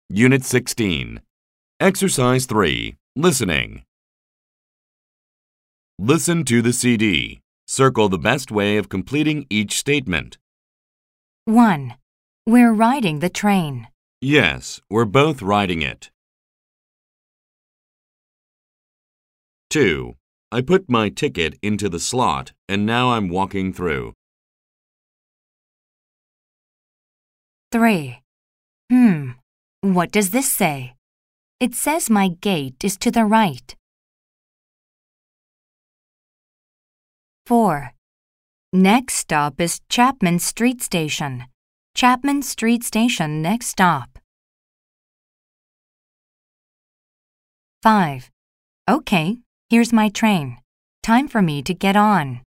Unit 16. Exercise 3. Listening. Listen to the CD. Circle the best way of completing each statement. 1. We're riding the train. Yes, we're both riding it. 2. I put my ticket into the slot and now I'm walking through. 3. What does this say? It says my gate is to the right. 4. Next stop is Chapman Street Station. Chapman Street Station next stop. 5. Okay, here's my train. Time for me to get on.